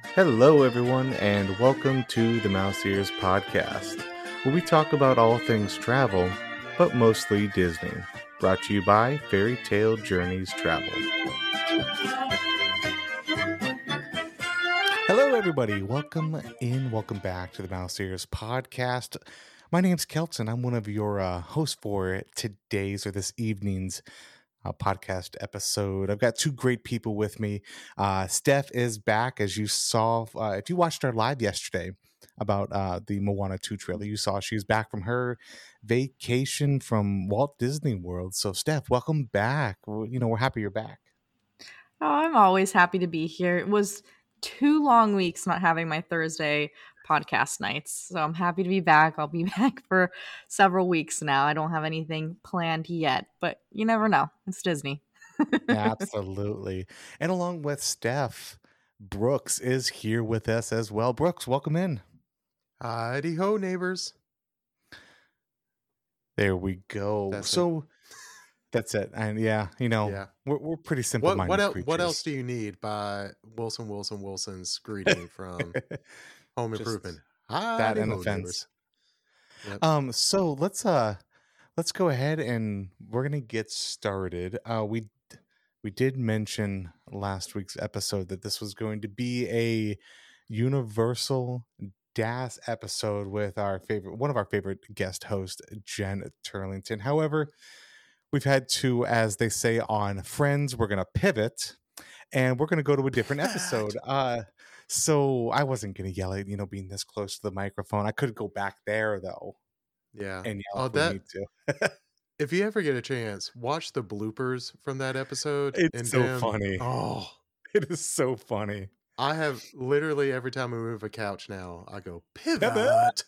Hello, everyone, and welcome to the Mouse Ears Podcast, where we talk about all things travel, but mostly Disney. Brought to you by Fairy Tale Journeys Travel. Hello, everybody. Welcome back to the Mouse Ears Podcast. My name's Kelton. I'm one of your hosts for this evening's podcast episode. I've got two great people with me. Steph is back, as you saw. If you watched our live yesterday about the Moana 2 trailer, you saw she was back from her vacation from Walt Disney World. So, Steph, welcome back. We're happy you're back. Oh, I'm always happy to be here. It was 2 long weeks not having my Thursday podcast nights. So I'm happy to be back. I'll be back for several weeks now. I don't have anything planned yet, but you never know. It's Disney. Absolutely. And along with Steph, Brooks is here with us as well. Brooks, welcome in. Heidi ho, neighbors. There we go. That's it. And we're pretty simple-minded What else do you need by Wilson's greeting from Home Improvement? That and the fence. Yep. So let's go ahead and we're gonna get started. We did mention last week's episode that this was going to be a Universal DAS episode with one of our favorite guest hosts, Jen Turlington. However, we've had to, as they say on Friends, we're going to pivot and we're going to go to a different episode. So I wasn't going to yell at, being this close to the microphone. I could go back there though. Yeah. And yell if we need to. If you ever get a chance, watch the bloopers from that episode. It's so funny. Oh, it is so funny. I have literally every time we move a couch now, I go pivot.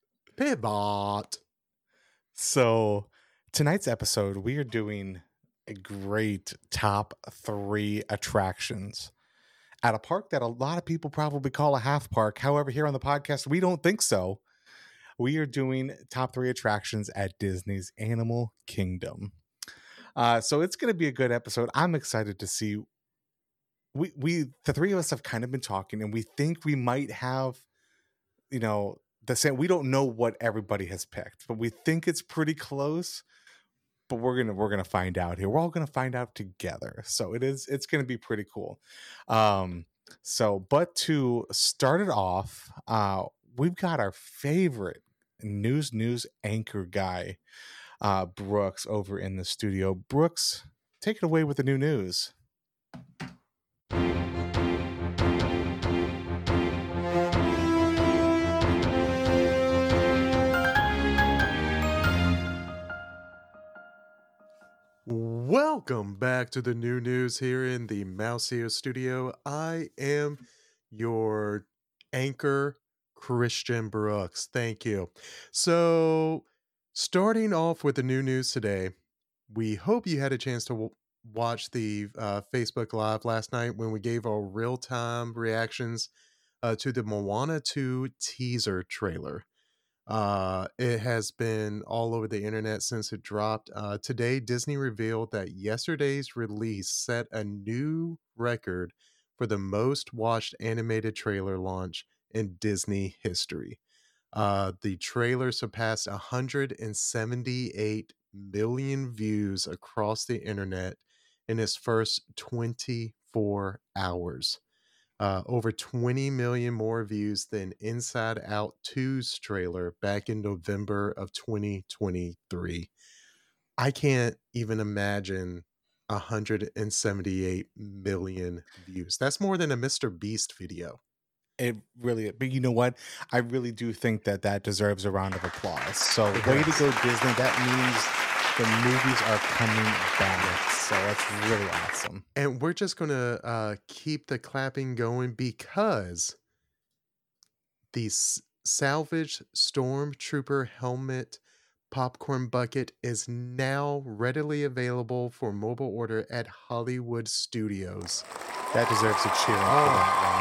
So tonight's episode, we are doing a great top 3 attractions at a park that a lot of people probably call a half park. However, here on the podcast, we don't think so. We are doing top 3 attractions at Disney's Animal Kingdom. So it's going to be a good episode. I'm excited to see. The three of us have kind of been talking, and we think we might have, the same. We don't know what everybody has picked, but we think it's pretty close. But we're gonna find out here. We're all gonna find out together. So it's gonna be pretty cool. But to start it off, we've got our favorite news anchor guy, Brooks, over in the studio. Brooks, take it away with the new news. Welcome back to the new news here in the Mouse Ears studio. I am your anchor, Christian Brooks. Thank you. So, starting off with the new news today, we hope you had a chance to watch the Facebook Live last night when we gave our real-time reactions to the Moana 2 teaser trailer. It has been all over the internet since it dropped. Today, Disney revealed that yesterday's release set a new record for the most watched animated trailer launch in Disney history. The trailer surpassed 178 million views across the internet in its first 24 hours. Over 20 million more views than Inside Out 2's trailer back in November of 2023. I can't even imagine 178 million views. That's more than a Mr. Beast video. It really, but you know what? I really do think that deserves a round of applause. So way to go, Disney. That means the movies are coming back. So that's really awesome. And we're just going to keep the clapping going because the salvaged Stormtrooper helmet popcorn bucket is now readily available for mobile order at Hollywood Studios. That deserves a cheer for that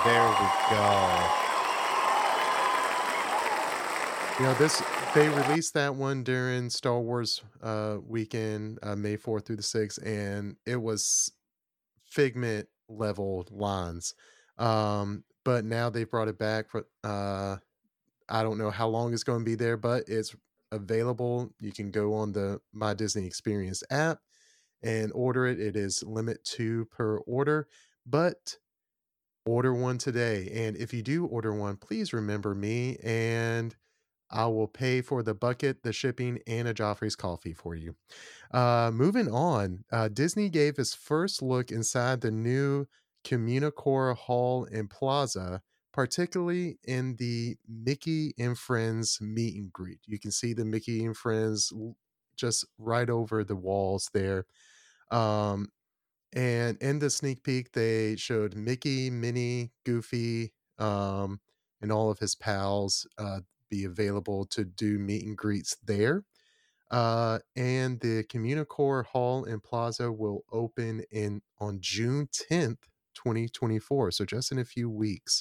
one. There we go. They released that one during Star Wars weekend, May 4th through the 6th, and it was Figment level lines. but now they've brought it back for I don't know how long it's going to be there, but it's available. You can go on the My Disney Experience app and order it. It is limit 2 per order, but order one today. And if you do order one, please remember me, and I will pay for the bucket, the shipping, and a Joffrey's coffee for you. Moving on, Disney gave its first look inside the new Communicore Hall and Plaza, particularly in the Mickey and Friends meet and greet. You can see the Mickey and Friends just right over the walls there. Um, and in the sneak peek, they showed Mickey, Minnie, Goofy, and all of his pals be available to do meet and greets there. And the Communicore Hall and Plaza will open on June 10th, 2024. So just in a few weeks.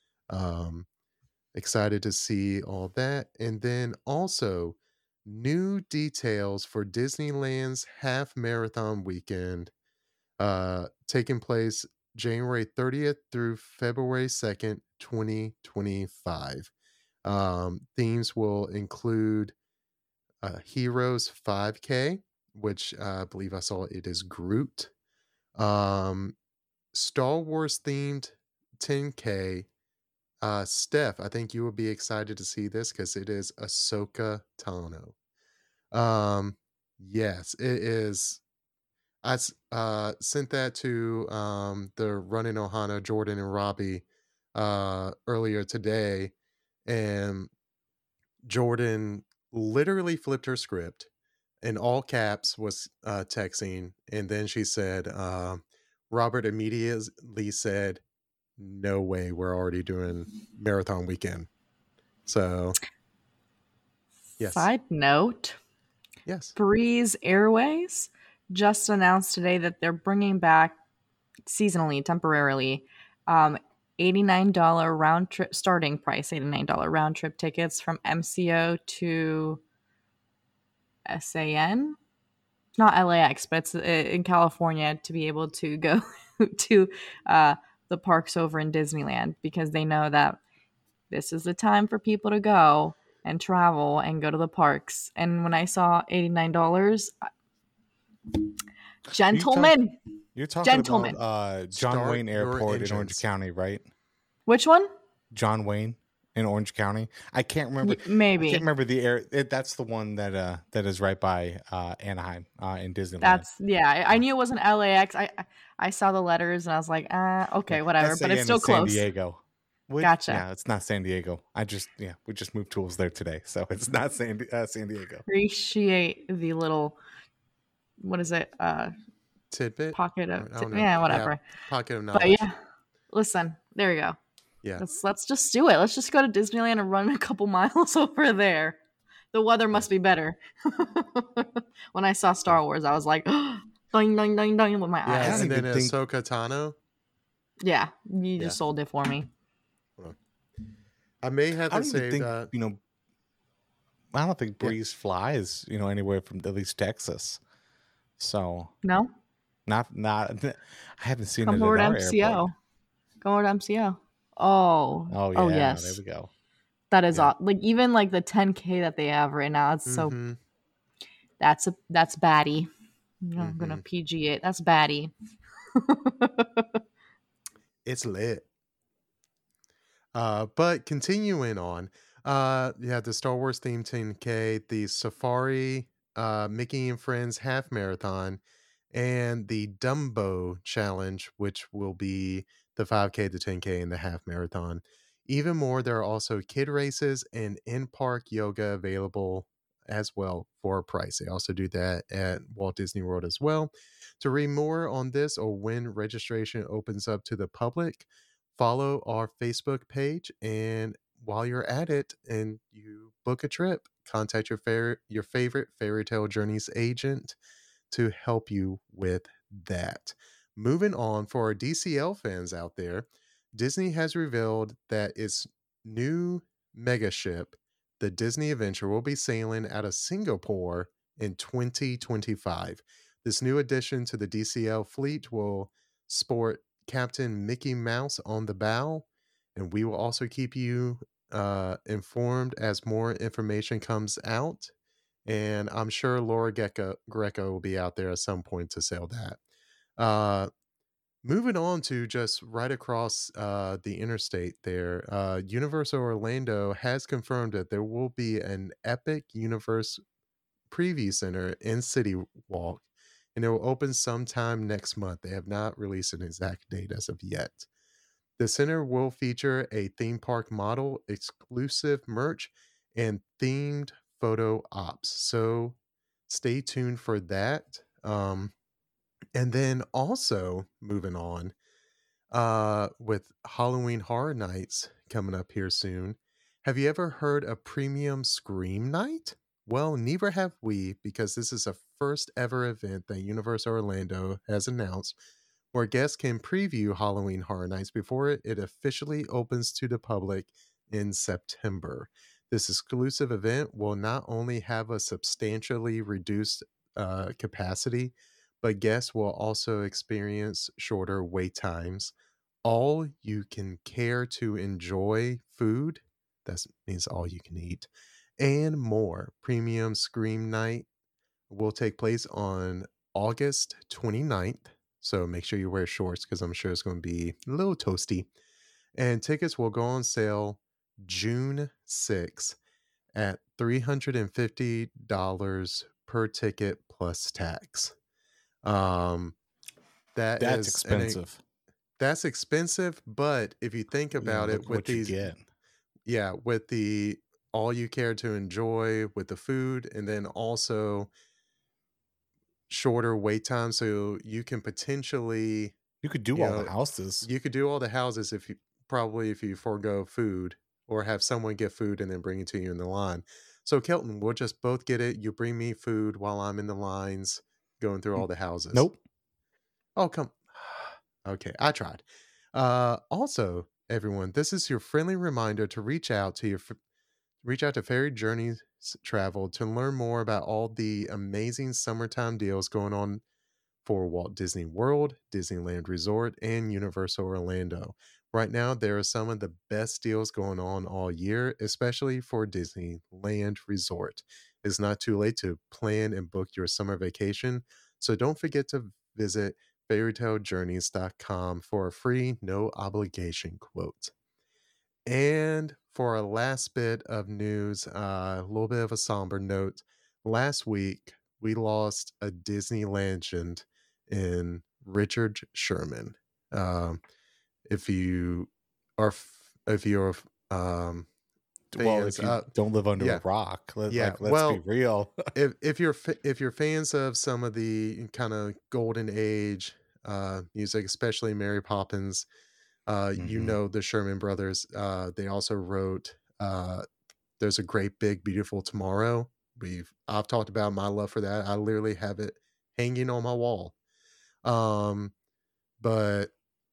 Excited to see all that. And then also new details for Disneyland's half marathon weekend, taking place January 30th through February 2nd, 2025. Themes will include Heroes 5K, which I believe I saw it is Groot. Star Wars themed 10K. Steph, I think you will be excited to see this because it is Ahsoka Tano. Yes, it is. I sent that to the Running Ohana, Jordan and Robbie earlier today, and Jordan literally flipped her script in all caps, was texting, and then she said, Robert immediately said, no way, we're already doing marathon weekend. So, yes. Side note, Yes. Breeze Airways just announced today that they're bringing back seasonally, temporarily, $89 round trip starting price, $89 round trip tickets from MCO to SAN, not LAX, but it's in California, to be able to go to the parks over in Disneyland, because they know that this is the time for people to go and travel and go to the parks. And when I saw $89, gentlemen, You're talking gentlemen. about John Start Wayne your Airport in Orange engines. County, right? Which one? John Wayne in Orange County. I can't remember. Maybe. I can't remember the air. That's the one that is right by Anaheim in Disneyland. That's I knew it wasn't LAX. I saw the letters and I was like, okay, whatever. But it's still close. San Diego. Gotcha. Yeah, it's not San Diego. We just moved tools there today, so it's not San Diego. Appreciate the little, what is it? Tidbit? Pocket of whatever. Yeah, pocket of knowledge. But yeah, listen, there you go. Yeah. Let's just do it. Let's just go to Disneyland and run a couple miles over there. The weather must be better. When I saw Star Wars, I was like, doing, doing, doing, doing with my eyes. And then Ahsoka Tano. Yeah, you just sold it for me. I may have to say think, that. I don't think Breeze flies, anywhere from at least Texas. So no, not. I haven't seen Come it over at to our MCO. airport. Come over to MCO. Oh yeah. Yes. There we go. That is like even like the 10K that they have right now. It's so that's baddie. I'm gonna PG it. That's baddie. It's lit. But continuing on, the Star Wars themed 10K, the Safari, Mickey and Friends half marathon, and the Dumbo challenge, which will be the 5K, the 10K, and the half marathon. Even more, there are also kid races and in-park yoga available as well for a price. They also do that at Walt Disney World as well. To read more on this or when registration opens up to the public, follow our Facebook page, and while you're at it and you book a trip, contact your favorite Fairy Tale Journeys agent to help you with that. Moving on, for our DCL fans out there, Disney has revealed that its new mega ship, the Disney Adventure, will be sailing out of Singapore in 2025. This new addition to the DCL fleet will sport Captain Mickey Mouse on the bow, and we will also keep you informed as more information comes out. And I'm sure Laura Greco will be out there at some point to sell that. Moving on to just right across the interstate there, Universal Orlando has confirmed that there will be an Epic Universe Preview Center in City Walk, and it will open sometime next month. They have not released an exact date as of yet. The center will feature a theme park model, exclusive merch, and themed photo ops. So stay tuned for that. And then also moving on, with Halloween Horror Nights coming up here soon. Have you ever heard of Premium Scream Night? Well, neither have we, because this is a first ever event that Universal Orlando has announced where guests can preview Halloween Horror Nights before it officially opens to the public in September. This exclusive event will not only have a substantially reduced capacity, but guests will also experience shorter wait times. All you can care to enjoy food, that means all you can eat, and more. Premium Scream Night will take place on August 29th. So make sure you wear shorts because I'm sure it's going to be a little toasty. And tickets will go on sale June 6th at $350 per ticket plus tax. That's expensive. That's expensive, but if you think about it, with these, with the all you care to enjoy with the food, and then also shorter wait time, so you can potentially you could do all the houses. You could do all the houses if you forego food or have someone get food and then bring it to you in the line. So Kelton, we'll just both get it. You bring me food while I'm in the lines going through all the houses. Nope. Oh, come. Okay, I tried. Also, everyone, this is your friendly reminder to reach out to Fairy Journeys Travel to learn more about all the amazing summertime deals going on for Walt Disney World, Disneyland Resort, and Universal Orlando. Right now, there are some of the best deals going on all year, especially for Disneyland Resort. It's not too late to plan and book your summer vacation, so don't forget to visit fairytalejourneys.com for a free, no obligation quote. And for our last bit of news, a little bit of a somber note. Last week, we lost a Disney legend in Richard Sherman. If you're fans, don't live under a rock. Let's be real. if you're fans of some of the kind of golden age music, especially Mary Poppins, you know the Sherman Brothers. They also wrote There's a Great Big Beautiful Tomorrow. I've talked about my love for that. I literally have it hanging on my wall. But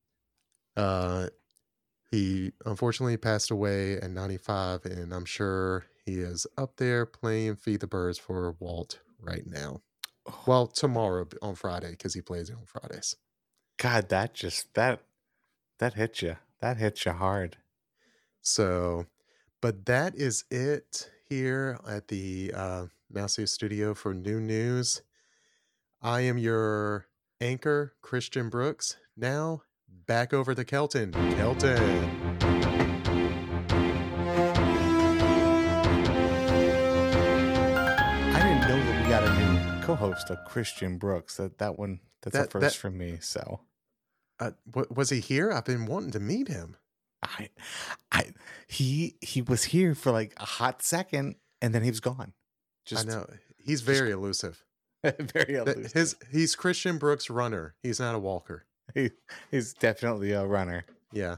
he unfortunately passed away at 95, and I'm sure he is up there playing Feed the Birds for Walt right now. Well, tomorrow on Friday, because he plays it on Fridays. God, that hit you. That hit you hard. So, but that is it here at the Mousy Studio for new news. I am your anchor, Christian Brooks. Now, back over to Kelton. Kelton. I didn't know that we got a new co-host, of Christian Brooks. That's a first for me. So, was he here? I've been wanting to meet him. He was here for like a hot second, and then he was gone. I know he's very elusive. Very elusive. He's Christian Brooks runner. He's not a walker. He's definitely a runner. Yeah.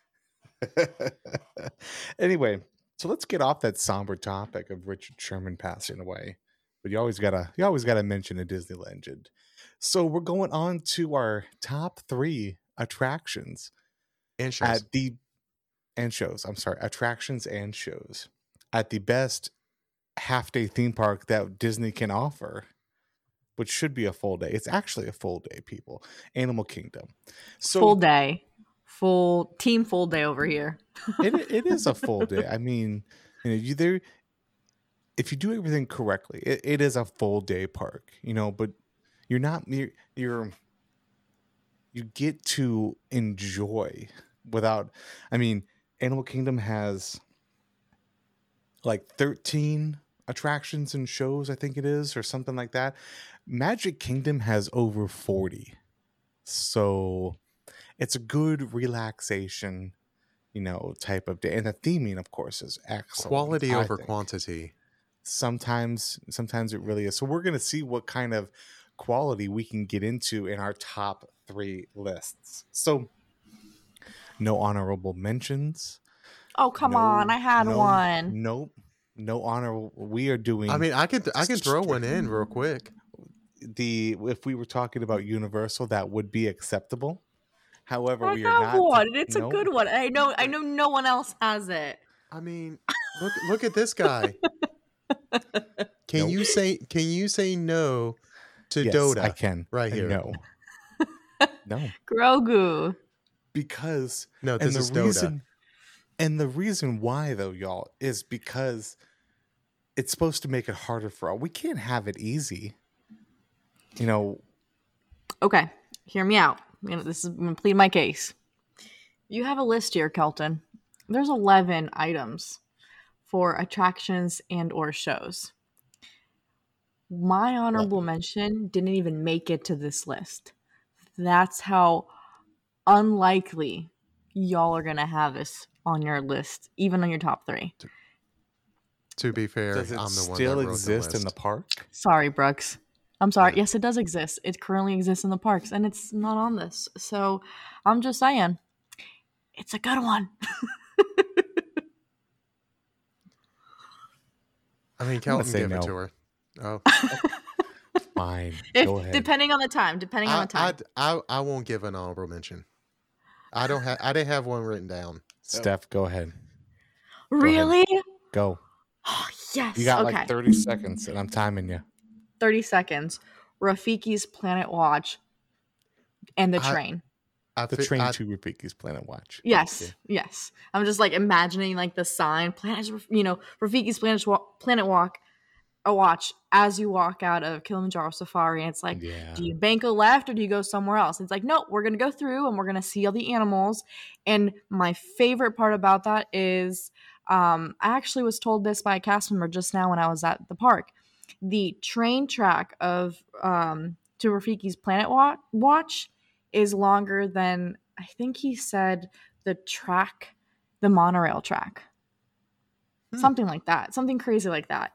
Anyway, so let's get off that somber topic of Richard Sherman passing away. But you always gotta mention a Disney legend. So we're going on to our top 3 attractions and shows. Attractions and shows at the best half-day theme park that Disney can offer, which should be a full day. It's actually a full day, people. Animal Kingdom. So full day. full day over here. It is a full day. I mean, if you do everything correctly, it is a full day park. But you're not you're you get to enjoy without. I mean, Animal Kingdom has like 13 attractions and shows, I think it is, or something like that. Magic Kingdom has over 40. So it's a good relaxation, type of day. And the theming, of course, is excellent. Quality I over think. quantity. Sometimes it really is. So we're going to see what kind of quality we can get into in our top 3 lists. So no honorable mentions. Oh, come on. I had one. Nope. No honorable. We are doing. I mean, I can throw one in real quick. If we were talking about Universal, that would be acceptable. However, we I are have not. one. It's a good one. I know no one else has it. I mean, look at this guy. Can you say no to Yes, Dota? I can. Right here. No. No. Grogu. Because no, this is Dota. And the reason why, though, y'all, is because it's supposed to make it harder for all. We can't have it easy. Okay, hear me out. I'm going to plead my case. You have a list here, Kelton. There's 11 items for attractions and or shows. My honorable mention didn't even make it to this list. That's how unlikely y'all are going to have this on your list, even on your top 3. To be fair, does it I'm the one still that wrote exist the in the list. park? Sorry, Brooks. I'm sorry. Yes, it does exist. It currently exists in the parks, and it's not on this. So I'm just saying, it's a good one. I mean, Kelton gave it to her. Oh, fine. Go ahead. Depending on the time. I won't give an honorable mention. I didn't have one written down. Steph, go ahead. Really? Go. Oh, yes. You got like 30 seconds, and I'm timing you. 30 seconds. Rafiki's Planet Watch and the train. The train to Rafiki's Planet Watch. Yes, yes. I'm just like imagining like the sign, Rafiki's Planet Watch as you walk out of Kilimanjaro Safari. And it's like, do you bank a left or do you go somewhere else? It's like, no, we're going to go through and we're going to see all the animals. And my favorite part about that is I actually was told this by a cast member just now when I was at the park. The train track of to Rafiki's Planet Watch is longer than, I think he said, the monorail track. Something like that. Something crazy like that.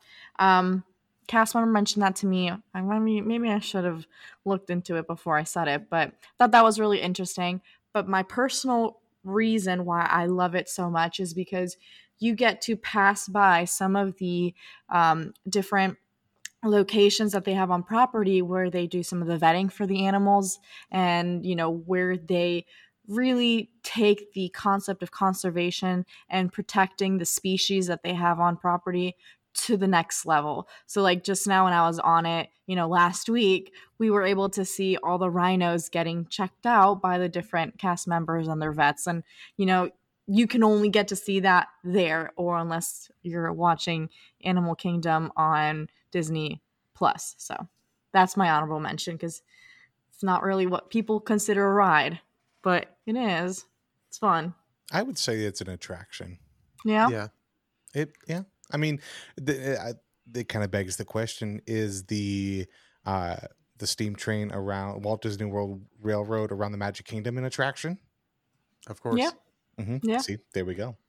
Cast member mentioned that to me. Maybe I should have looked into it before I said it, but thought that was really interesting. But my personal reason why I love it so much is because you get to pass by some of the different locations that they have on property where they do some of the vetting for the animals, and where they really take the concept of conservation and protecting the species that they have on property to the next level. So like just now when I was on it, last week, we were able to see all the rhinos getting checked out by the different cast members and their vets. And, you can only get to see that there, or unless you're watching Animal Kingdom on Disney Plus. So that's my honorable mention, because it's not really what people consider a ride, but it is. It's fun. I would say it's an attraction. Yeah. Yeah. I mean, it kind of begs the question: is the steam train around Walt Disney World Railroad around the Magic Kingdom an attraction? Of course. Yeah. Mm-hmm. Yeah. See, there we go.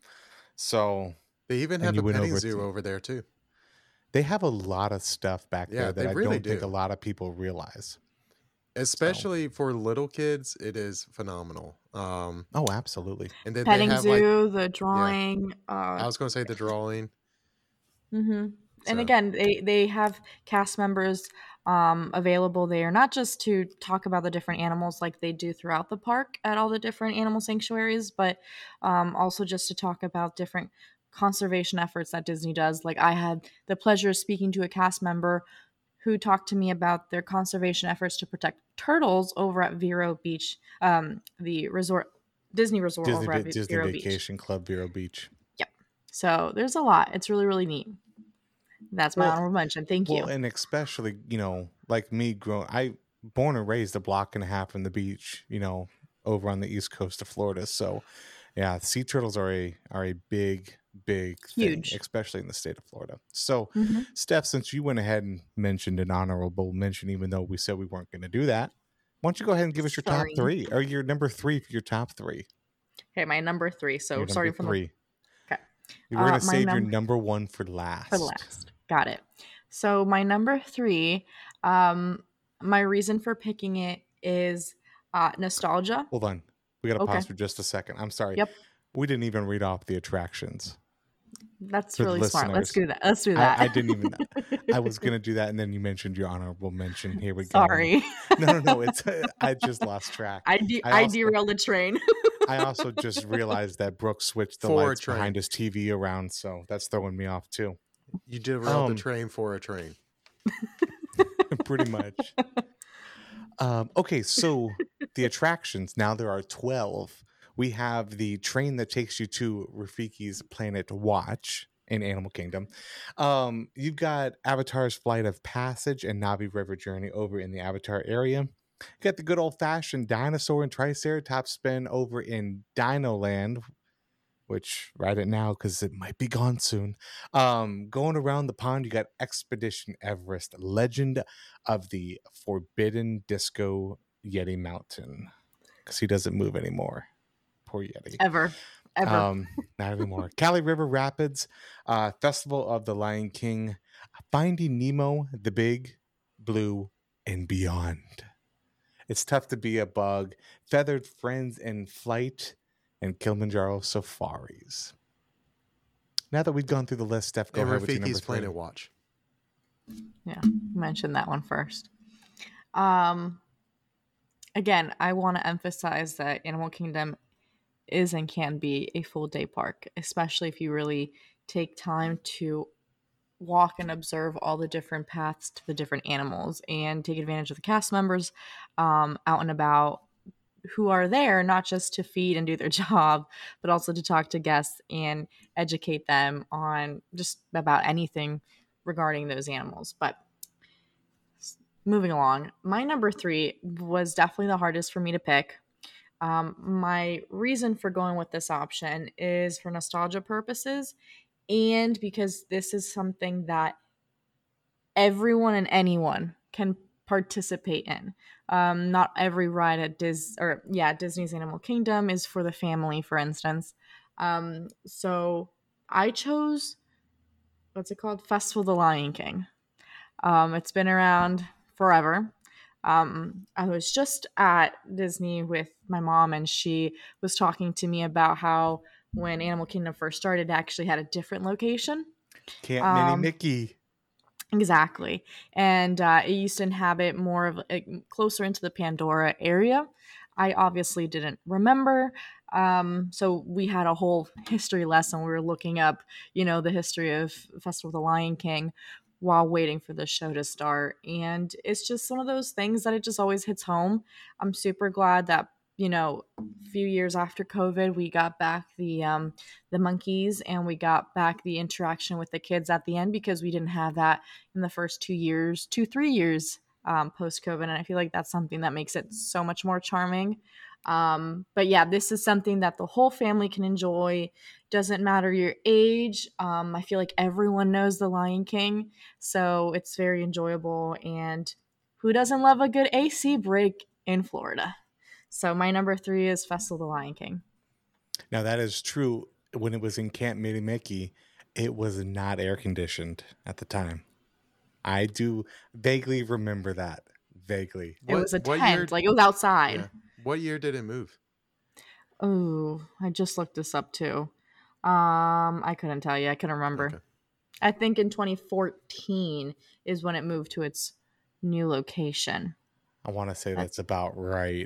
So they even have a petting zoo over there too. They have a lot of stuff back there that I really don't think a lot of people realize. Especially for little kids, it is phenomenal. Oh, absolutely. And then petting they have zoo, the drawing. I was going to say the drawing. Mm-hmm. And again, they have cast members available there, not just to talk about the different animals like they do throughout the park at all the different animal sanctuaries, but also just to talk about different conservation efforts that Disney does. Like I had the pleasure of speaking to a cast member who talked to me about their conservation efforts to protect turtles over at Vero Beach, the resort Disney Resort over at Disney Vero Beach. Vacation Club, Vero Beach. Yep. So there's a lot. It's really, really neat. That's my honorable mention. Thank you. Well, and especially, like me born and raised a block and a half from the beach, over on the east coast of Florida. So yeah, sea turtles are a big thing, Huge. especially in the state of Florida. So Mhm. Steph, since you went ahead and mentioned an honorable mention, even though we said we weren't going to do that, why don't you go ahead and give us your top Sorry. 3 or your number 3 for your top 3? Okay, my number 3. So Your starting number from 3. Okay. We're going to my save your num- number 1 for last. for last. Got it. So my number 3, my reason for picking it is nostalgia. Hold on. We got to Okay. pause for just a second. I'm sorry. Yep. We didn't even read off the attractions. That's For the really smart. Let's listeners. do that. Let's do that. I didn't even. I was gonna do that, and then you mentioned your honorable mention. Here we go. Sorry. No. It's I just lost track. I also- derailed the train. I also just realized that Brooke switched the For a lights train. behind his TV around, so that's throwing me off too. You derailed the Um, train for a train. Pretty much. Okay, so the attractions, now there are 12. We have the train that takes you to Rafiki's Planet Watch in Animal Kingdom. You've got Avatar's Flight of Passage and Navi River Journey over in the Avatar area. You got the good old-fashioned dinosaur and Triceratops spin over in Dino Land, which write it now because it might be gone soon. Going around the pond, you got Expedition Everest, Legend of the Forbidden Disco Yeti Mountain, because he doesn't move anymore. Poor Yeti. Ever. Not anymore. Cali River Rapids, Festival of the Lion King, Finding Nemo, The Big Blue, and Beyond. It's Tough to Be a Bug, Feathered Friends in Flight, and Kilimanjaro Safaris. Now that we've gone through the list, Steph, go And ahead with your number Rafiki's 3. Planet Watch. Yeah, mention that one first. Again, I want to emphasize that Animal Kingdom is and can be a full day park, especially if you really take time to walk and observe all the different paths to the different animals and take advantage of the cast members out and about who are there not just to feed and do their job, but also to talk to guests and educate them on just about anything regarding those animals. But moving along, my number 3 was definitely the hardest for me to pick. My reason for going with this option is for nostalgia purposes and because this is something that everyone and anyone can participate in. Not every ride at Disney's Animal Kingdom is for the family, for instance. So I chose, what's it called? Festival of the Lion King. It's been around forever. I was just at Disney with my mom, and she was talking to me about how when Animal Kingdom first started, it actually had a different location. Camp Mini Mickey. Exactly. And it used to inhabit more of closer into the Pandora area. I obviously didn't remember. So we had a whole history lesson. We were looking up, the history of Festival of the Lion King while waiting for the show to start. And it's just one of those things that it just always hits home. I'm super glad that, a few years after COVID, we got back the monkeys and we got back the interaction with the kids at the end, because we didn't have that in the first 3 years post COVID. And I feel like that's something that makes it so much more charming. But yeah, this is something that the whole family can enjoy. Doesn't matter your age. I feel like everyone knows the Lion King, so it's very enjoyable. And who doesn't love a good AC break in Florida? So my number 3 is Festival of the Lion King. Now that is true. When it was in Camp Mini Mickey, it was not air conditioned at the time. I do vaguely remember that. Vaguely. It was a tent, like it was outside. Yeah. What year did it move? Oh, I just looked this up too. I couldn't tell you. I couldn't remember. Okay. I think in 2014 is when it moved to its new location. I want to say that's about right.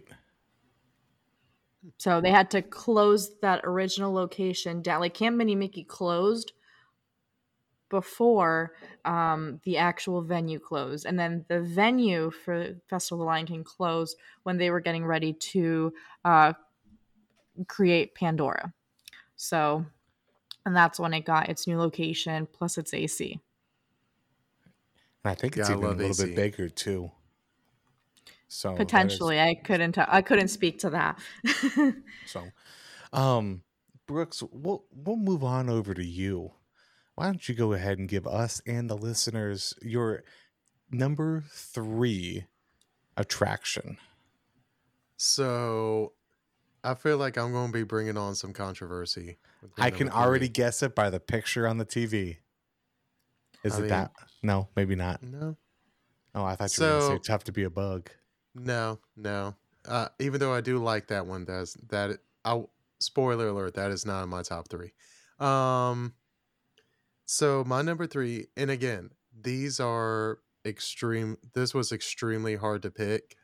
So they had to close that original location down. Like Camp Mini Mickey closed before the actual venue closed. And then the venue for Festival of the Lion King closed when they were getting ready to create Pandora. So, and that's when it got its new location plus its AC. And I think it's Yeah, I even a love little bit AC. bigger too. So that is Potentially, I couldn't speak to that. so. Brooks, we'll move on over to you. Why don't you go ahead and give us and the listeners your number 3 attraction? So I feel like I'm going to be bringing on some controversy with my I can number already 3. guess it by the picture on the TV. Is I it mean, that? No, maybe not. no. Oh, I thought you were going to say So tough to be a bug. no. Even though I do like that one, spoiler alert, that is not in my top 3. Um, so my number 3, and again, these are extreme. This was extremely hard to pick.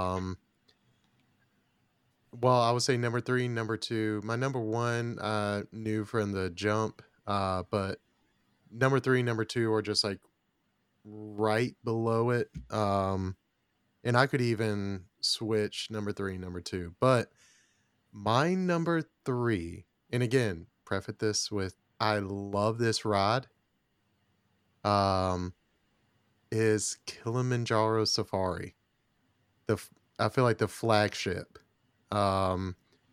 Well, I would say number 3, number 2. My number 1, knew from the jump. But number 3, number 2 are just like right below it. And I could even switch number 3, number 2. But my number 3, and again, preface this with I love this ride. Is Kilimanjaro Safari. I feel like the flagship. Um,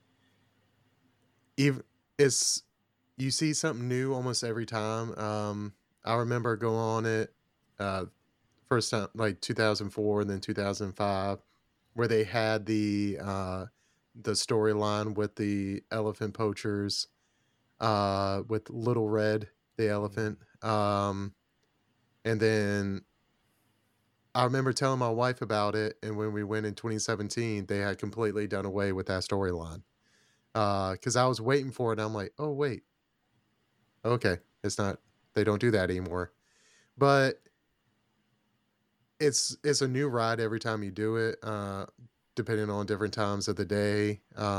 even it's you see something new almost every time. I remember going on it first time like 2004 and then 2005, where they had the storyline with the elephant poachers, with Little Red the elephant, and then I remember telling my wife about it, and when we went in 2017, they had completely done away with that storyline. Because I was waiting for it, and I'm like, oh wait, okay, it's not. They don't do that anymore. But it's a new ride every time you do it, depending on different times of the day.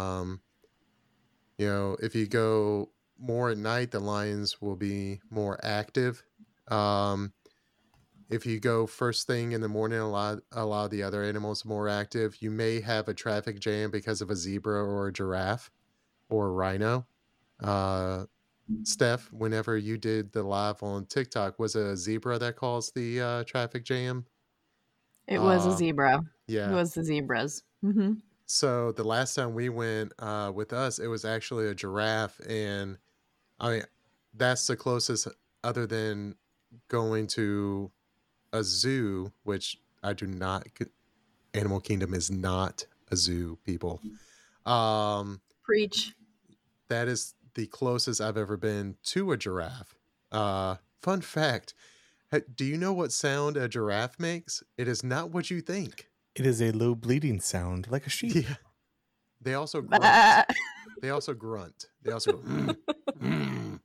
If you go more at night, the lions will be more active. Um, if you go first thing in the morning, a lot of the other animals are more active. You may have a traffic jam because of a zebra or a giraffe or a rhino. Steph, whenever you did the live on TikTok, was it a zebra that caused the traffic jam? It was a Uh, zebra. It yeah. was the zebras. Hmm. So the last time we went with us, it was actually a giraffe, and I mean that's the closest other than going to a zoo, which I do not. Animal Kingdom is not a zoo, people. Um, Preach. that is the closest I've ever been to a giraffe. Fun fact: do you know what sound a giraffe makes? It is not what you think. It is a low bleeding sound like a sheep. Yeah, they also grunt. They also grunt. They also go. Mm.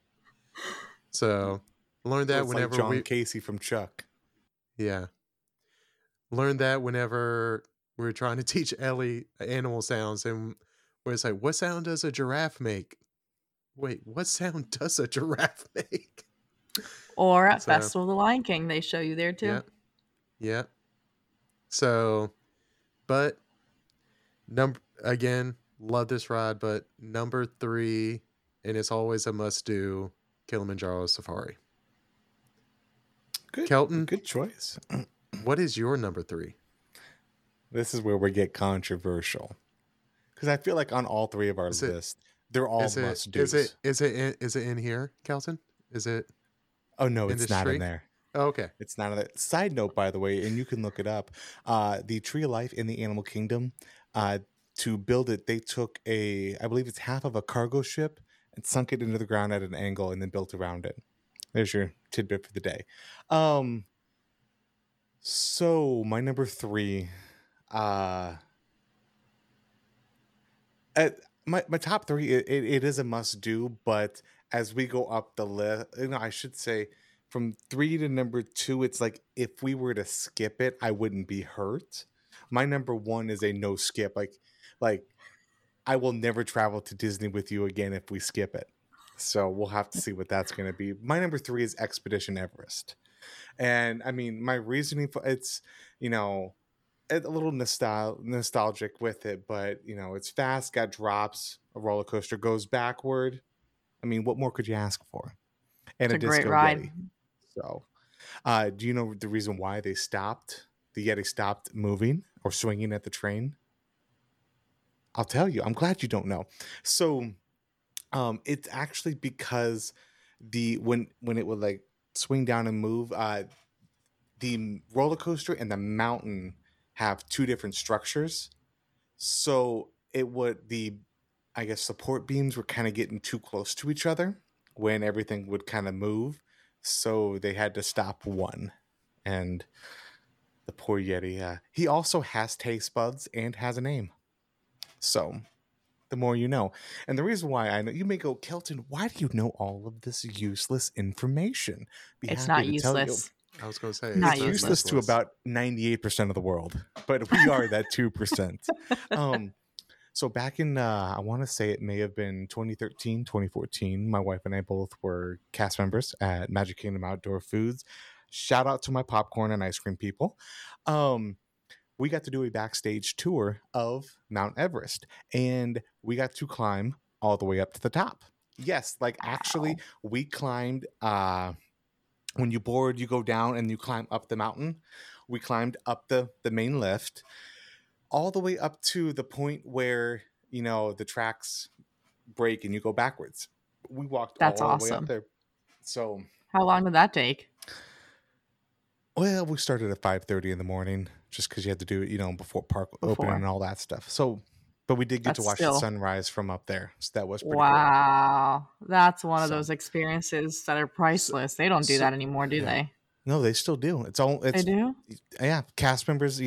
So learned So that it's like whenever John Casey from Chuck. yeah, learned that whenever we were trying to teach Ellie animal sounds, and where it's like, what sound does a giraffe make? Wait, what sound does a giraffe make? Or at So Festival of the Lion King, they show you there too. yeah. So, but number again, love this ride, but number 3, and it's always a must do, Kilimanjaro Safari. Kelton, Good choice. what is your number 3? This is where we get controversial. Because I feel like on all 3 of our Is it lists, they're all is it must do's. is it in here, Kelton? Is it Oh no, in it's this not in tree? there. Oh, okay. It's not in there. Side note, by the way, and you can look it up. The Tree of Life in the Animal Kingdom, to build it, they took I believe it's half of a cargo ship and sunk it into the ground at an angle and then built around it. There's your tidbit for the day. So my number 3, my top 3, it is a must do, but as we go up the list, I should say from 3 to number 2, it's like if we were to skip it, I wouldn't be hurt. My number 1 is a no skip. Like I will never travel to Disney with you again if we skip it. So we'll have to see what that's going to be. My number 3 is Expedition Everest. And I mean, my reasoning for it's, a little nostalgic with it, but it's fast, got drops, a roller coaster goes backward. I mean, what more could you ask for? And It's a a great disco ride. Yeti. So, do you know the reason why they stopped? The Yeti stopped moving or swinging at the train? I'll tell you. I'm glad you don't know. So, it's actually because when it would like swing down and move, the roller coaster and the mountain have two different structures. So it would the I guess support beams were kind of getting too close to each other when everything would kind of move. So they had to stop one. And the poor Yeti, he also has taste buds and has a name. So the more you know. And the reason why I know, you may go, Kelton, why do you know all of this useless information? Be It's happy not to tell you. useless. I was going to say Not it's not Useless to useless. about 98% of the world, but we are that 2%. So back in, I want to say it may have been 2013, 2014, my wife and I both were cast members at Magic Kingdom Outdoor Foods. Shout out to my popcorn and ice cream people. Um, we got to do a backstage tour of Mount Everest, and we got to climb all the way up to the top. Yes, like actually, Wow. we climbed. When you board, you go down and you climb up the mountain. We climbed up the main lift all the way up to the point where the tracks break and you go backwards. We walked That's all the way up awesome. there. So, How long did that take? well, we started at 5:30 in the morning just because you had to do it, before park opening and Before. all that stuff. So, but we did get to That's watch the still sunrise from up there, so that was pretty cool. wow. That's one of So, those experiences that are so, priceless. They don't do so that anymore, do yeah, they? no, they still do. They do? Yeah, cast members.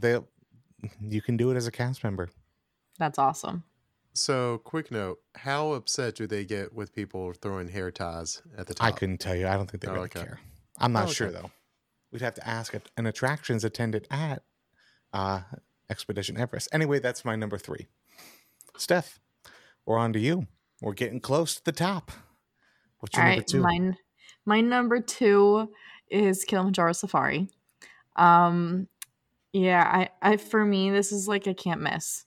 You can do it as a cast member. That's awesome. So, quick note: how upset do they get with people throwing hair ties at the I top? couldn't tell you. I don't think they Oh, really okay. care. I'm not Oh, sure okay. though. We'd have to ask an attractions attendant at uh, Expedition Everest. Anyway, that's my number 3. Steph, we're on to you. We're getting close to the top. What's All your number right. 2? My number 2 is Kilimanjaro Safari. Yeah, I for me this is like a can't miss.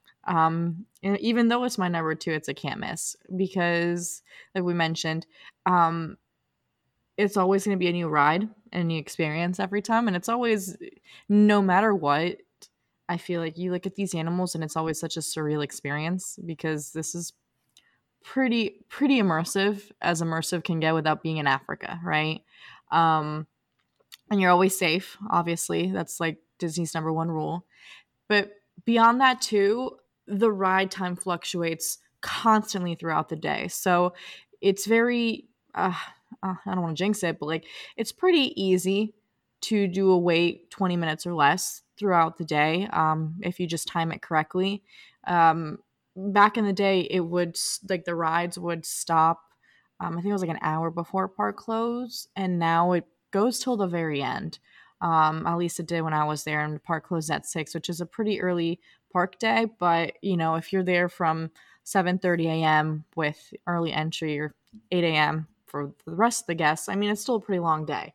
Even though it's my number 2, it's a can't miss because, like we mentioned, um, it's always going to be a new ride and a new experience every time, and it's always, no matter what, I feel like you look at these animals and it's always such a surreal experience because this is pretty immersive, as immersive can get without being in Africa, right? Um, and you're always safe, obviously. That's like Disney's number one rule. But beyond that, too, the ride time fluctuates constantly throughout the day. So it's very, I don't want to jinx it, but like it's pretty easy to do a wait 20 minutes or less throughout the day if you just time it correctly. Back in the day, it would, like, the rides would stop. I think it was like an hour before park close, and now it goes till the very end. At least it did when I was there, and the park closed at 6, which is a pretty early park day. But if you're there from 7:30 a.m. with early entry, or 8 a.m. for the rest of the guests, I mean, it's still a pretty long day.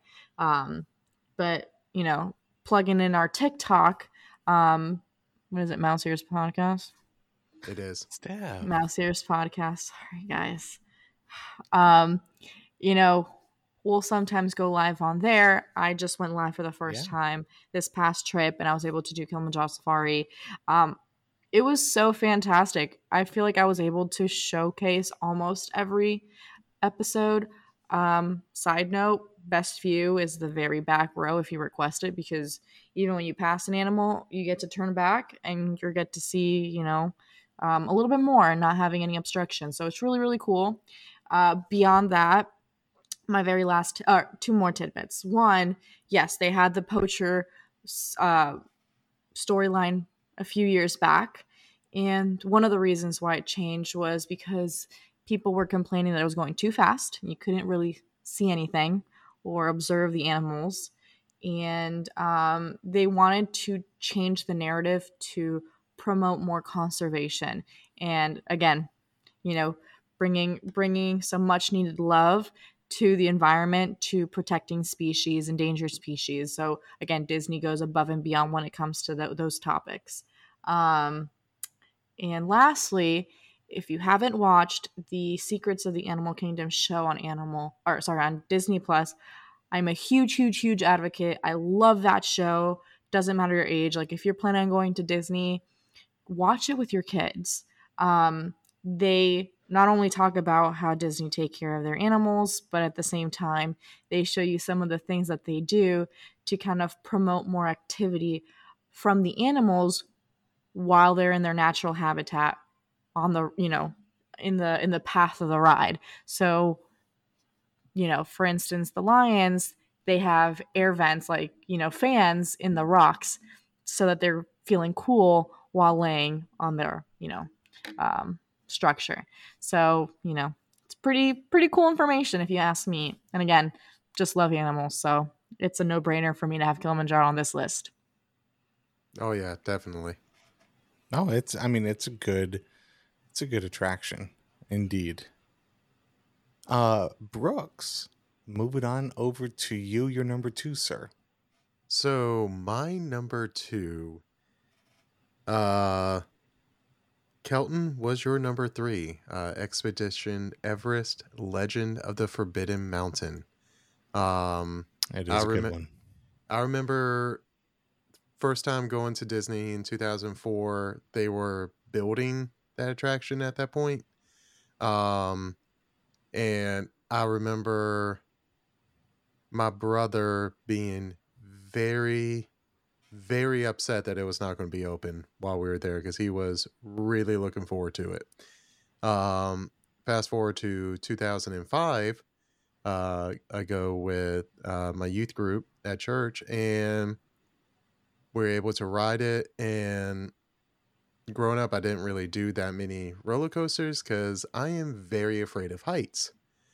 But plugging in our TikTok, what is it, Mouse Ears Podcast? It is. Steph. Mouse Ears Podcast. Sorry, guys. Um, you know, we'll sometimes go live on there. I just went live for the first time this past trip, and I was able to do Kilimanjaro Safari. It was so fantastic. I feel like I was able to showcase almost every episode. Side note, best view is the very back row if you request it, because even when you pass an animal, you get to turn back and you get to see, a little bit more and not having any obstruction. So it's really, really cool. Beyond that, my very last 2 more tidbits. One, yes, they had the poacher storyline a few years back, and one of the reasons why it changed was because people were complaining that it was going too fast. You couldn't really see anything or observe the animals, and they wanted to change the narrative to promote more conservation. And again, bringing some much needed love to the environment, to protecting species, endangered species. So again, Disney goes above and beyond when it comes to those topics. And lastly, if you haven't watched the Secrets of the Animal Kingdom show on Disney Plus, I'm a huge advocate. I love that show. Doesn't matter your age. Like if you're planning on going to Disney, watch it with your kids. They not only talk about how Disney take care of their animals, but at the same time, they show you some of the things that they do to kind of promote more activity from the animals while they're in their natural habitat on the, in the path of the ride. So, for instance, the lions, they have air vents, like, fans in the rocks so that they're feeling cool while laying on their, structure. So, it's pretty cool information if you ask me. And again, just love animals. So it's a no-brainer for me to have Kilimanjaro on this list. Oh yeah, definitely. No, it's a good attraction indeed. Brooks, moving on over to you, your number 2, sir. So my number 2, Kelton was your number 3, Expedition Everest, Legend of the Forbidden Mountain. It is a good one. I remember first time going to Disney in 2004, they were building that attraction at that point. And I remember my brother being very, very upset that it was not going to be open while we were there because he was really looking forward to it. Fast forward to 2005, I go with my youth group at church, and we're able to ride it. And growing up, I didn't really do that many roller coasters because I am very afraid of heights.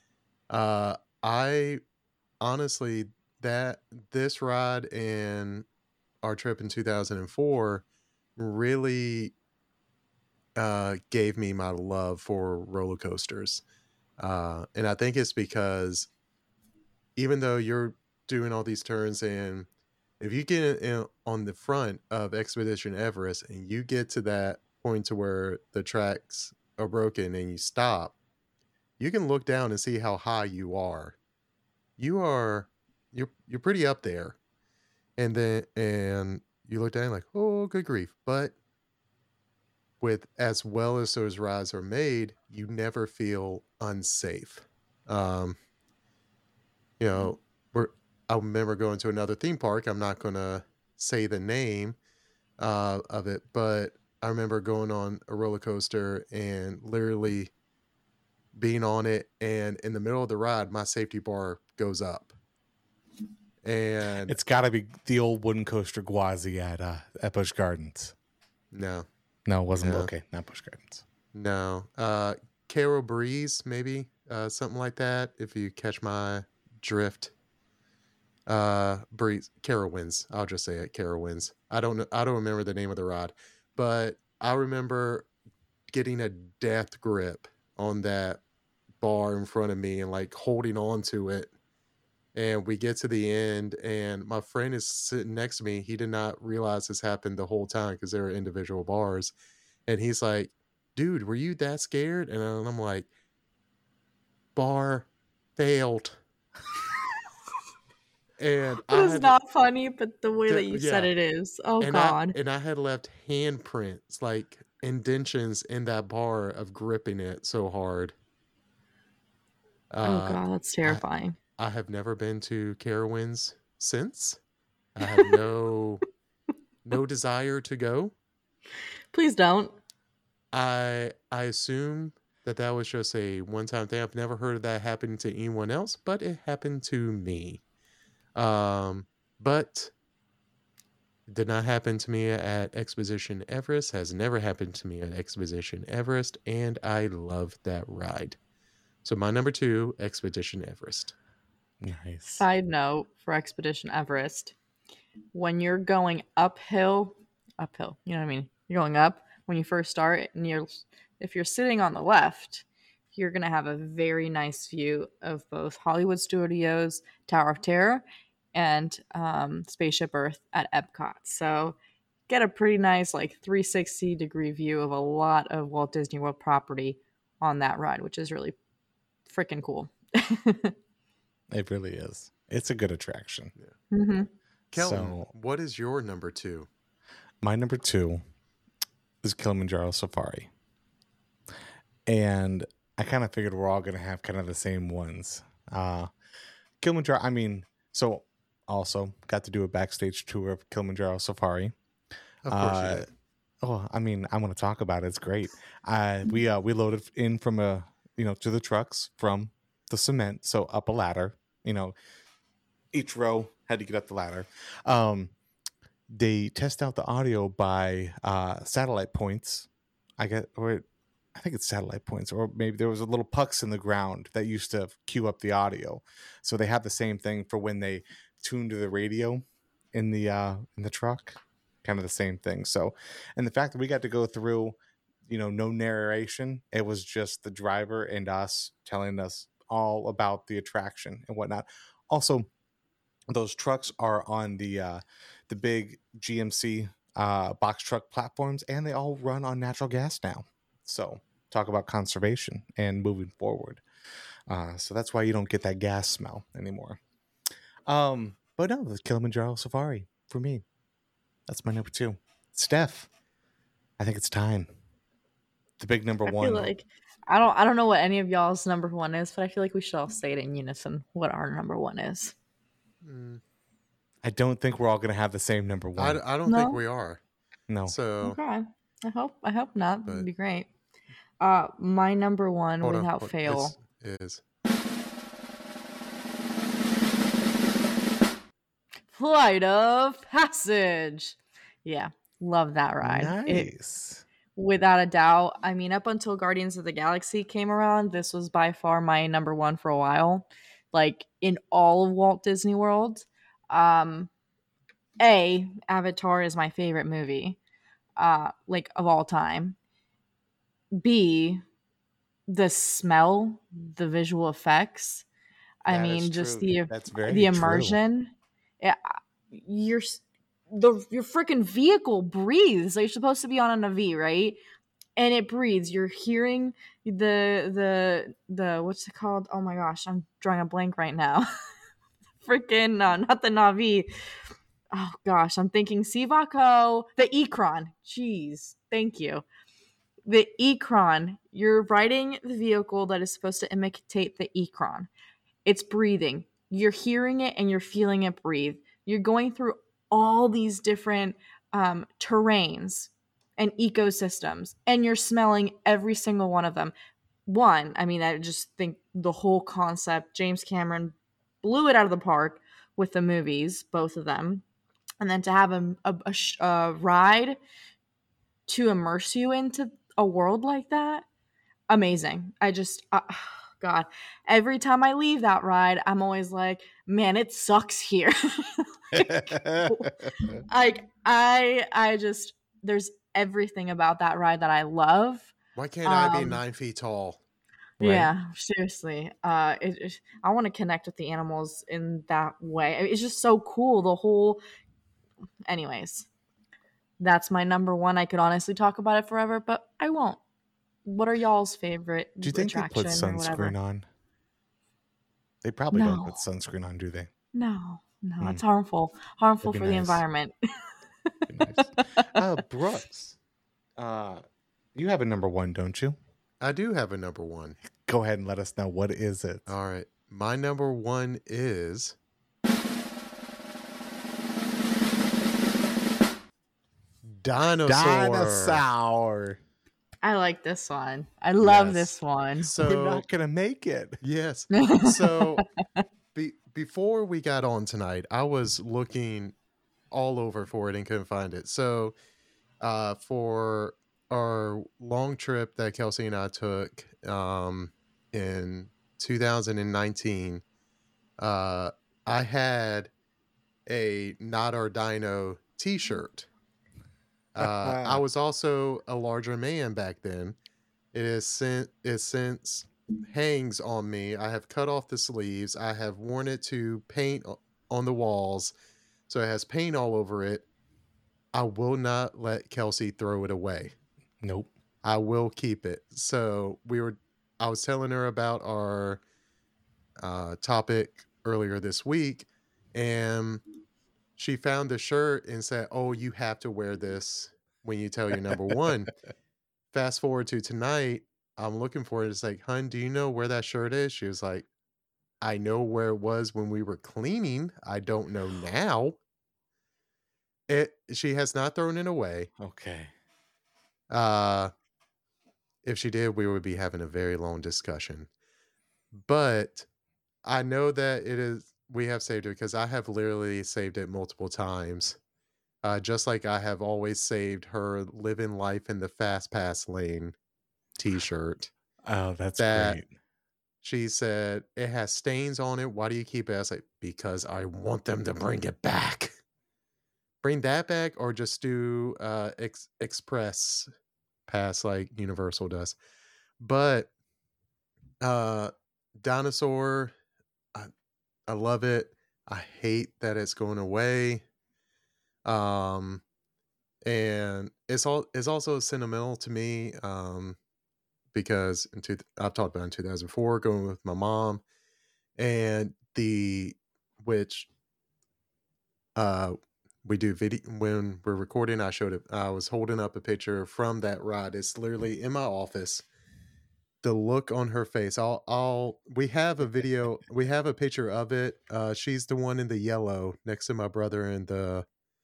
I honestly, this ride and our trip in 2004 really gave me my love for roller coasters. And I think it's because even though you're doing all these turns, and if you get on the front of Expedition Everest and you get to that point to where the tracks are broken and you stop, you can look down and see how high you are. You're pretty up there. And you look down like, oh, good grief. But with as well as those rides are made, you never feel unsafe. Um, you know, I remember going to another theme park. I'm not going to say the name of it, but I remember going on a roller coaster and literally being on it, and in the middle of the ride, my safety bar goes up. And it's got to be the old wooden coaster Gwazi at Busch Gardens. No, it wasn't. Okay, not Busch Gardens. No, Carol Breeze, maybe something like that. If you catch my drift. Breeze, Carowinds. I'll just say it, Carowinds. I don't remember the name of the rod, but I remember getting a death grip on that bar in front of me and like holding on to it. And we get to the end, and my friend is sitting next to me. He did not realize this happened the whole time because there were individual bars. And he's like, dude, were you that scared? And I'm like, bar failed. And it was not funny, but the way that you said it is. Oh, God. And I had left handprints, like indentions in that bar of gripping it so hard. Oh, God, that's terrifying. I have never been to Carowinds since. I have no desire to go. Please don't. I assume that was just a one-time thing. I've never heard of that happening to anyone else, but it happened to me. But it did not happen to me at Expedition Everest, has never happened to me at Expedition Everest, and I love that ride. So my number 2, Expedition Everest. Nice. Side note for Expedition Everest, when you're going uphill, you know what I mean? You're going up when you first start, and if you're sitting on the left, you're going to have a very nice view of both Hollywood Studios, Tower of Terror, and Spaceship Earth at Epcot. So get a pretty nice 360-degree view of a lot of Walt Disney World property on that ride, which is really freaking cool. It really is. It's a good attraction. Yeah. Mm-hmm. Kelton, what is your number 2? My number 2 is Kilimanjaro Safari. And I kind of figured we're all going to have kind of the same ones. Kilimanjaro, so also got to do a backstage tour of Kilimanjaro Safari. Of course you did. I want to talk about it. It's great. We loaded in from to the trucks from the cement. So up a ladder, each row had to get up the ladder. They test out the audio by satellite points. I think it's satellite points, or maybe there was a little pucks in the ground that used to cue up the audio. So they have the same thing for when they tune to the radio in the truck, kind of the same thing. So, and the fact that we got to go through, no narration, it was just the driver and us telling us all about the attraction and whatnot. Also, those trucks are on the big GMC box truck platforms, and they all run on natural gas now. So talk about conservation and moving forward. So that's why you don't get that gas smell anymore. But no, the Kilimanjaro Safari for me. That's my number 2. Steph, I think it's time. The big number 1. I feel like I don't know what any of y'all's number 1 is, but I feel like we should all say it in unison what our number 1 is. I don't think we're all going to have the same number 1. I don't think we are. No. So okay, I hope not. That'd be great. My number 1 without fail is Flight of Passage. Yeah, love that ride. Nice. Without a doubt. I mean, up until Guardians of the Galaxy came around, this was by far my number 1 for a while. Like in all of Walt Disney World. Avatar is my favorite movie, of all time. B, the smell, the visual effects. I mean, just the immersion. Yeah, your freaking vehicle breathes. Like, you're supposed to be on a V, right? And it breathes. You're hearing the what's it called? Oh my gosh, I'm drawing a blank right now. Freaking not the Na'vi. Oh gosh, I'm thinking Sivako, the Ikron. Jeez, thank you. The Ikron. You're riding the vehicle that is supposed to imitate the Ikron. It's breathing. You're hearing it and you're feeling it breathe. You're going through all these different terrains and ecosystems, and you're smelling every single one of them. I just think the whole concept, James Cameron blew it out of the park with the movies, both of them. And then to have a ride to immerse you into a world like that, amazing. I just, God, every time I leave that ride, I'm always like, man, it sucks here. I just, there's everything about that ride that I love. Why can't I be 9 feet tall? Right? Yeah, seriously. I want to connect with the animals in that way. It's just so cool. The whole, anyways, that's my number 1. I could honestly talk about it forever, but I won't. What are y'all's favorite? Do you think they put sunscreen on? They probably don't put sunscreen on, do they? No, it's harmful for the environment. Nice. Brooks, you have a number 1, don't you? I do have a number 1. Go ahead and let us know. What is it? All right. My number 1 is Dinosaur. I like this one. I love this one. So you're not going to make it. Yes. So before we got on tonight, I was looking all over for it and couldn't find it. So for our long trip that Kelsey and I took in 2019, I had a Not Our Dino t-shirt. I was also a larger man back then. It is since hangs on me. I have cut off the sleeves. I have worn it to paint on the walls, so it has paint all over it. I will not let Kelsey throw it away. Nope. I will keep it. So I was telling her about our topic earlier this week, and she found the shirt and said, "Oh, you have to wear this when you tell your number one." Fast forward to tonight, I'm looking for it. It's like, "Hun, do you know where that shirt is?" She was like, "I know where it was when we were cleaning. I don't know now." She has not thrown it away. Okay. If she did, we would be having a very long discussion. But I know that we have saved it because I have literally saved it multiple times. Just like I have always saved her living life in the fast pass lane t-shirt. Oh, that's That great. she said, "It has stains on it. Why do you keep it?" I was like, "Because I want them to bring it back." Bring that back or just do express pass like Universal does. But Dinosaur, I love it. I hate that it's going away. And it's also sentimental to me because I've talked about in 2004 going with my mom, and which we do video when we're recording. I was holding up a picture from that ride. It's literally in my office. The look on her face. We have a video. We have a picture of it. She's the one in the yellow next to my brother in the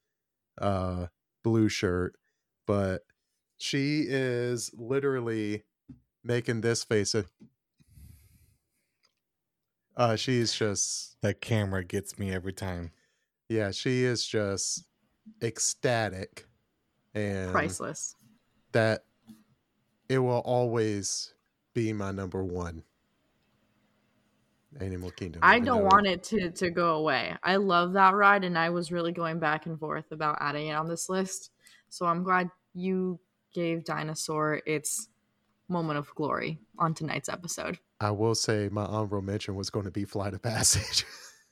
blue shirt, but she is literally making this face. She's just, That camera gets me every time. yeah, she is just ecstatic, and Priceless. that it will always be my number one. Animal Kingdom. I don't want it to go away. I love that ride, and I was really going back and forth about adding it on this list. So I'm glad you gave Dinosaur its moment of glory on tonight's episode. I will say my honorable mention was going to be Flight of Passage.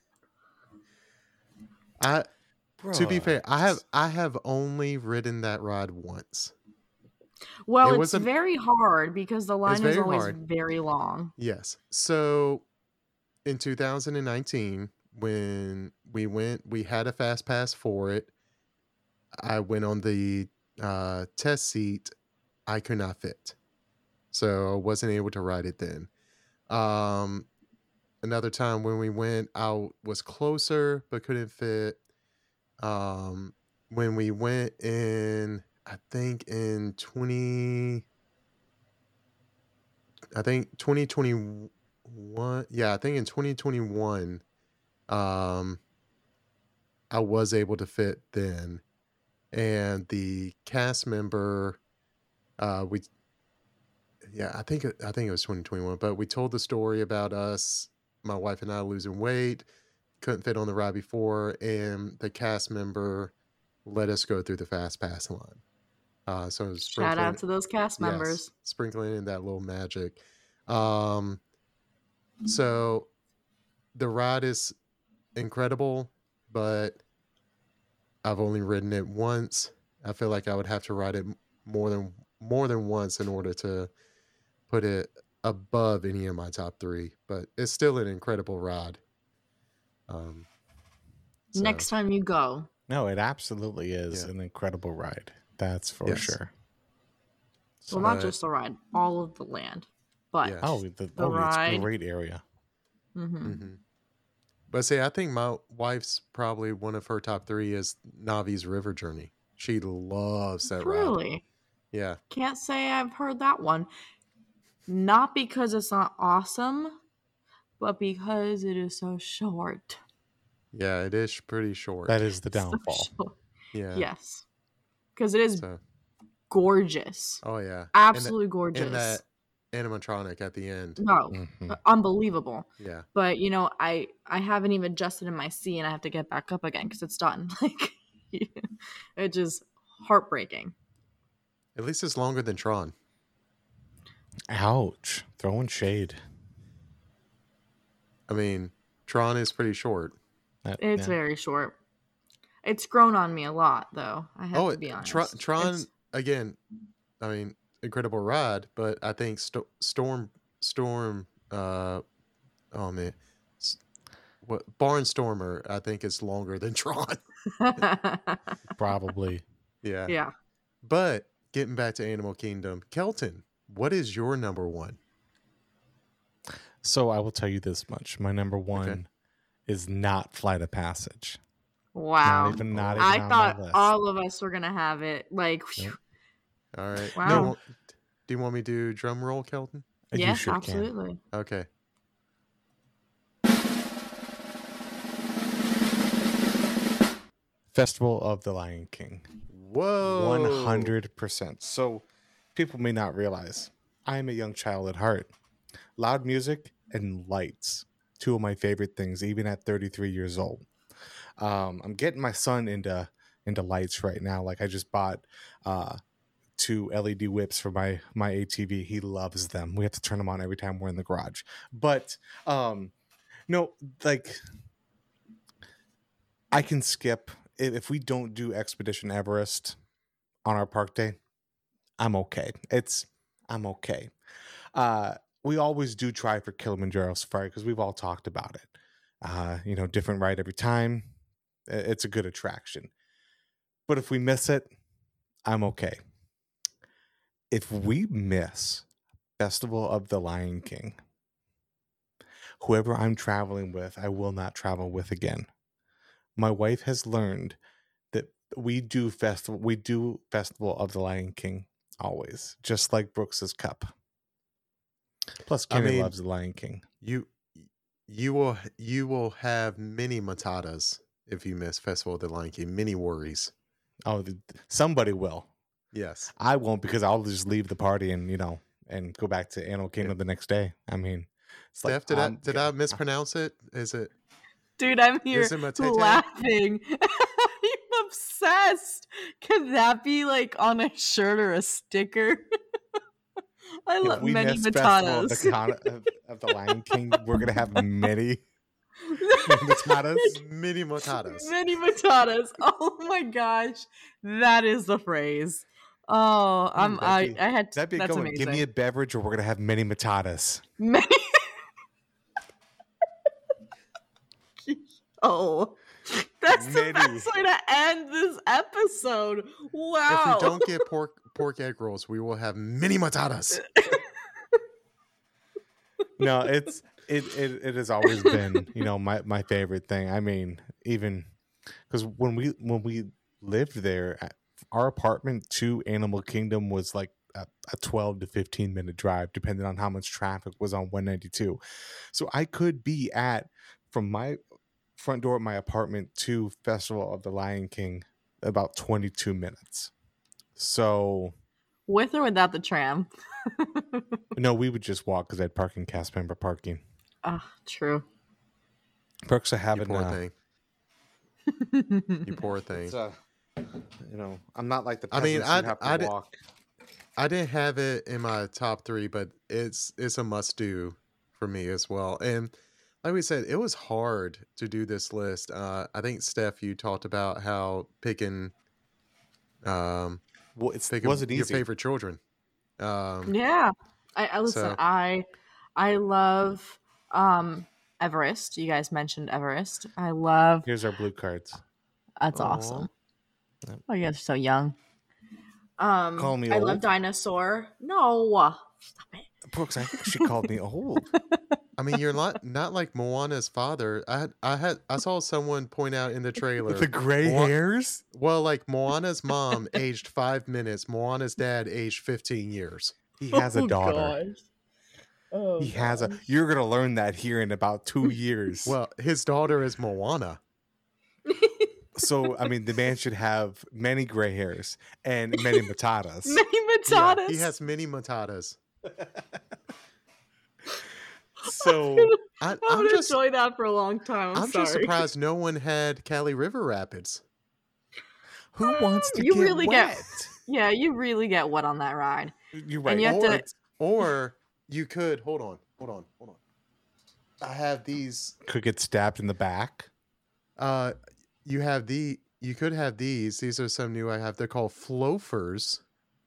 To be fair, I have only ridden that ride once. Well, it's very hard because the line is always very long. Yes. So in 2019, when we had a fast pass for it. I went on the test seat. I could not fit, so I wasn't able to ride it then. Another time when we went, I was closer but couldn't fit. When we went in, I think in 2021. Yeah, I think in 2021, I was able to fit then. And the cast member, I think it was 2021, but we told the story about us, my wife and I, losing weight, couldn't fit on the ride before, and the cast member let us go through the fast pass line. So it was shout out to those cast members, sprinkling in that little magic. So the ride is incredible, but I've only ridden it once. I feel like I would have to ride it more than once in order to put it above any of my top 3, but it's still an incredible ride. Next time you go. No, it absolutely is an incredible ride. That's for sure. Well, not just the ride, all of the land, but the ride. It's a great area. But see, I think my wife's probably one of her top 3 is Navi's River Journey. She loves that ride. Really? Yeah. Can't say I've heard that one. Not because it's not awesome, but because it is so short. Yeah, it is pretty short. That is the downfall. So yeah. Yes. Because it is gorgeous. Oh, yeah. Absolutely gorgeous. And that animatronic at the end. No. Unbelievable. Yeah. But, I haven't even adjusted in my seat, and I have to get back up again because it's done. It's just heartbreaking. At least it's longer than Tron. Ouch. Throwing shade. I mean, Tron is pretty short. It's very short. It's grown on me a lot, though. I have to be honest. Tron again. I mean, incredible ride, but I think Storm. Oh man, what Barnstormer? I think is longer than Tron. Probably. Yeah. Yeah. But getting back to Animal Kingdom, Kelton, what is your number one? So I will tell you this much: my number one is not Flight of Passage. Wow. Not even I on thought my list. all of us were gonna have it. Like, Nope. All right. Wow. Do you want me to do drum roll, Kelton? You yes, sure can. absolutely. Okay. Festival of the Lion King. Whoa. 100%. So people may not realize I am a young child at heart. Loud music and lights, two of my favorite things, even at 33 years old. I'm getting my son into lights right now. Like I just bought 2 LED whips for my ATV. He loves them. We have to turn them on every time we're in the garage. But no, like I can skip if we don't do Expedition Everest on our park day. I'm okay. I'm okay. We always do try for Kilimanjaro Safari because we've all talked about it. Different ride every time. It's a good attraction. But if we miss it, I'm okay. If we miss Festival of the Lion King, whoever I'm traveling with, I will not travel with again. My wife has learned that we do Festival of the Lion King always, just like Brooks's Cup. Plus, Kenny loves the Lion King. You will have many matatas if you miss Festival of the Lion King. Many worries. Oh, somebody will. Yes, I won't because I'll just leave the party and go back to Animal Kingdom the next day. I mean, Steph, did I mispronounce it? Is it? Dude, I'm here laughing. I'm obsessed. Could that be like on a shirt or a sticker? I love many matatas. Of the Lion King, we're gonna have many matatas. Many matatas. Many matatas. Oh my gosh, that is the phrase. Oh, that's amazing. Give me a beverage, or we're gonna have many matatas. Many. Oh, that's the best way to end this episode. Wow. If we don't get pork egg rolls, we will have mini matatas. No, it has always been, my favorite thing. I mean, even because when we lived there, our apartment to Animal Kingdom was like a 12 to 15 minute drive, depending on how much traffic was on 192. So I could be from my front door of my apartment to Festival of the Lion King about 22 minutes. So with or without the tram? No, we would just walk because I'd park in cast member parking. Ah, true. Perks of having you poor thing. You poor thing. I'm not like the peasants who have to walk. I didn't have it in my top 3, but it's a must do for me as well. And like we said, it was hard to do this list. I think Steph, you talked about how picking wasn't easy. Your favorite children. Yeah. I listen. So. I love Everest. You guys mentioned Everest. I love. Here's our blue cards. That's awesome. Yep. Oh, you guys are so young. Call me old. I love Dinosaur. No, stop it, Brooks. I think she called me old. I mean, you're not like Moana's father. I saw someone point out in the trailer with the gray hairs. Well, like Moana's mom aged 5 minutes. Moana's dad aged 15 years. He has a daughter. Gosh. Oh, he has a. You're gonna learn that here in about 2 years. Well, his daughter is Moana. So I mean, the man should have many gray hairs and many matatas. Many matatas. Yeah, he has many matatas. So I'm gonna enjoy that for a long time. I'm sorry. just surprised no one had Cali River Rapids. Who wants to get wet? Yeah, you really get wet on that ride. You're right. And you have Or you could hold on. I have these. Could get stabbed in the back. You could have these. These are some new I have. They're called Floafers.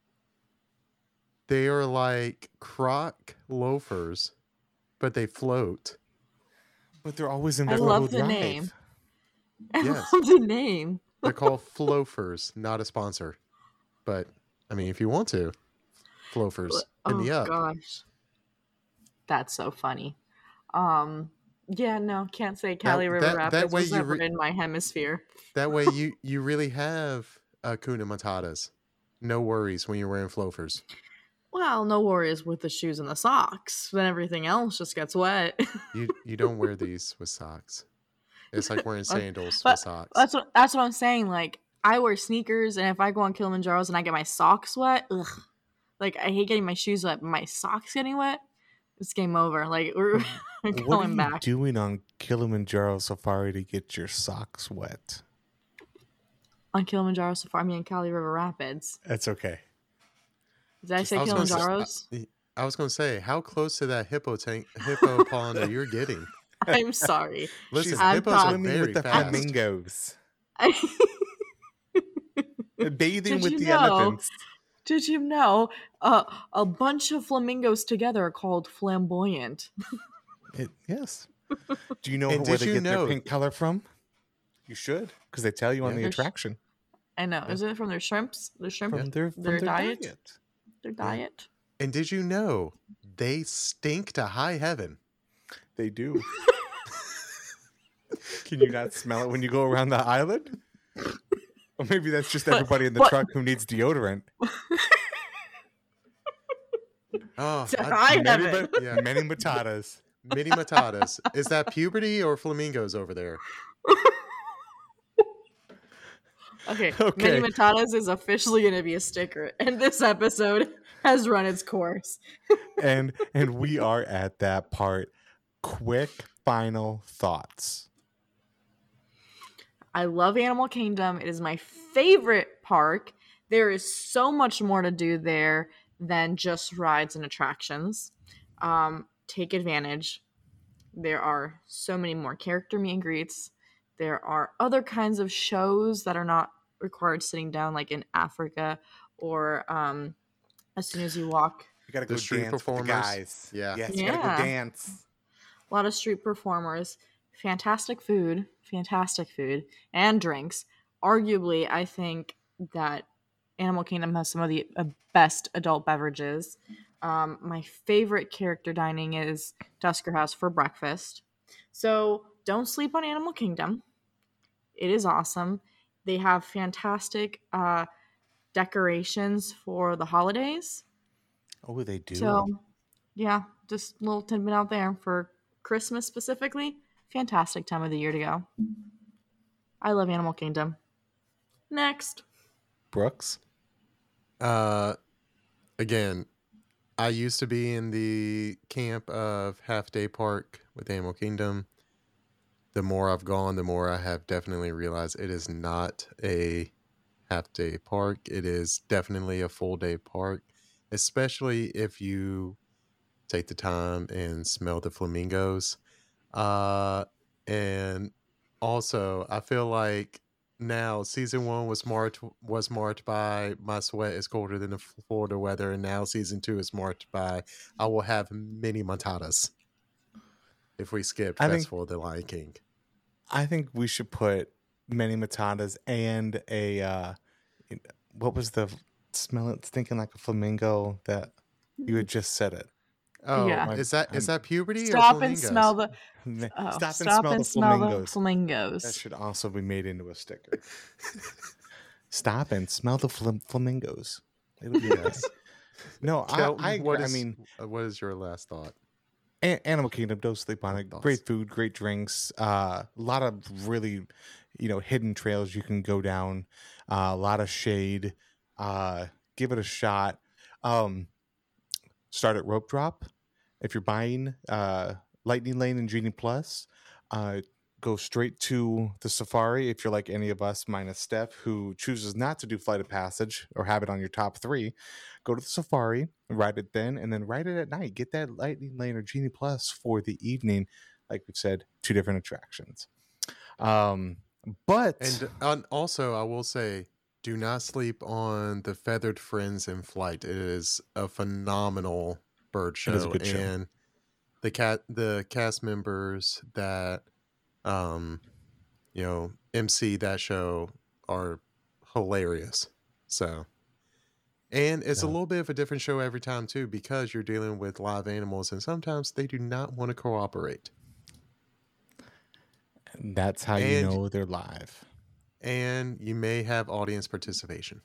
They are like croc loafers, but they float. But they're always in I four-wheel love the drive. name. I Yes. love the name. They're called Floafers, not a sponsor. But I mean, if you want to, Floafers in the up. Gosh, that's so funny. Yeah, no, can't say Cali River Rapids way was you never in my hemisphere. That way you really have Kuna Matatas. No worries when you're wearing Floafers. Well, no worries with the shoes and the socks. Then everything else just gets wet. You don't wear these with socks. It's like wearing sandals But with socks. That's what I'm saying. Like, I wear sneakers, and if I go on Kilimanjaro's and I get my socks wet, ugh. Like, I hate getting my shoes wet, but my socks getting wet, it's game over. Like, we're going What are you back. doing on Kilimanjaro Safari to get your socks wet? On Kilimanjaro Safari, I mean, Cali River Rapids. That's okay. Did I say I was gonna say- Kilimanjaro's? I was going to say, how close to that hippo pond are you getting? I'm sorry. Listen, She's hippos are swimming very with the fast. flamingos. I- Bathing Did with you the know? elephants. Did you know a bunch of flamingos together are called flamboyant? Yes. Do you know And where did they you get know- their pink color from? You should, because they tell you on Yeah. the There's- attraction. I know. Is it from their shrimps? The shrimp? From their Their diet? diet. Their diet? And did you know they stink to high heaven? They do. Can you not smell it when you go around the island? Or maybe that's just everybody in the but- truck who needs deodorant. Oh, To high Many, heaven. yeah. many matatas. Mini Matatas. Is that puberty or flamingos over there? Okay. Okay. Mini Matatas is officially going to be a sticker, and this episode has run its course. and we are at that part. Quick final thoughts. I love Animal Kingdom. It is my favorite park. There is so much more to do there than just rides and attractions. Take advantage. There are so many more character meet and greets. There are other kinds of shows that are not required sitting down, like in Africa, or as soon as you walk. You gotta The go street dance with the performers. guys. Yeah. Yes, you gotta Yeah. go dance. A lot of street performers, fantastic food, and drinks. Arguably, I think that Animal Kingdom has some of the best adult beverages. My favorite character dining is Tusker House for breakfast. So don't sleep on Animal Kingdom. It is awesome. They have fantastic decorations for the holidays. Oh, they do. So, yeah, just a little tidbit out there for Christmas specifically. Fantastic time of the year to go. I love Animal Kingdom. Next. Brooks. Again, I used to be in the camp of half day park with Animal Kingdom. The more I've gone, the more I have definitely realized it is not a half day park. It is definitely a full day park, especially if you take the time and smell the flamingos. And also, I feel like now season 1 was marked by my sweat is colder than the Florida weather, and now season 2 is marked by I will have many matatas. If we skip Festival of the Lion King, I think we should put many matatas and a what was the smell it stinking like a flamingo that you had just said it. oh, Yeah. is that puberty? or Stop and flamingos? smell the Stop and smell the flamingos. That flamingos. should also be made into a sticker. Stop and smell the flamingos. It'll be Yes. No, Kel, I agree. I mean, what is your last thought? Animal Kingdom, don't sleep on it. Thoughts. Great food, great drinks. A lot of really, hidden trails you can go down. A lot of shade. Give it a shot. Start at Rope Drop. If you're buying Lightning Lane and Genie Plus, go straight to the safari if you're like any of us minus Steph, who chooses not to do Flight of Passage or have it on your top 3. Go to the safari, ride it then, and then ride it at night. Get that Lightning Lane or Genie Plus for the evening. Like we've said, 2 different attractions. But And also, I will say, do not sleep on the Feathered Friends in Flight. It is a phenomenal bird show. It is a good show. And the cast members that MC that show are hilarious. So, and it's a Yeah. little bit of a different show every time too, because you're dealing with live animals and sometimes they do not want to cooperate. that's how you know they're live. And you may have audience participation.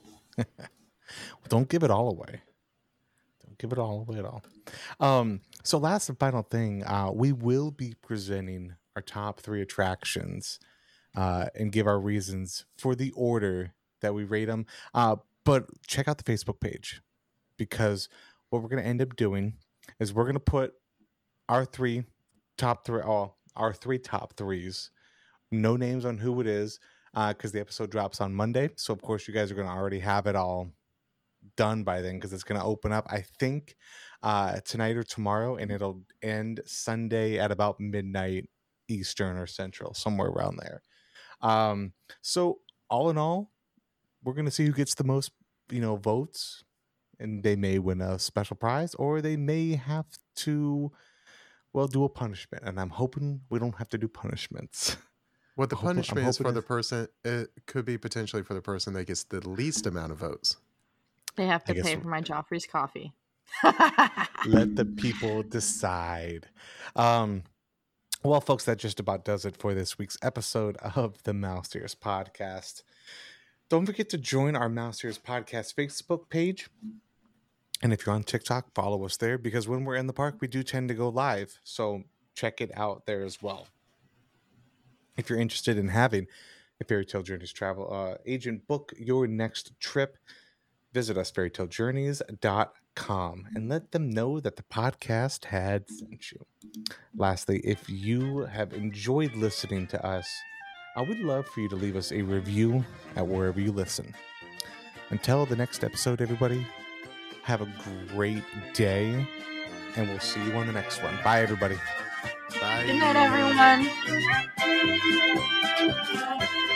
Don't give it all away. Don't give it all away at all. So last and final thing, we will be presenting our top 3 attractions and give our reasons for the order that we rate them. But check out the Facebook page, because what we're going to end up doing is we're going to put our 3 top 3s, no names on who it is, because the episode drops on Monday. So of course you guys are going to already have it all done by then, because it's going to open up, I think, tonight or tomorrow, and it'll end Sunday at about midnight Eastern or Central, somewhere around there. So all in all, we're going to see who gets the most, votes, and they may win a special prize, or they may have to, do a punishment. And I'm hoping we don't have to do punishments. Well, the punishment is for the person. It could be potentially for the person that gets the least amount of votes. They have to pay for my Joffrey's coffee. Let the people decide. Well, folks, that just about does it for this week's episode of the Mouse Ears Podcast. Don't forget to join our Mouse Ears Podcast Facebook page. And if you're on TikTok, follow us there, because when we're in the park, we do tend to go live. So check it out there as well. If you're interested in having a Fairy Tale Journeys travel agent book your next trip, visit us, fairytalejourneys.com, and let them know that the podcast had sent you. Lastly, if you have enjoyed listening to us, I would love for you to leave us a review at wherever you listen. Until the next episode, everybody, have a great day, and we'll see you on the next one. Bye, everybody. Bye. Good night, everyone.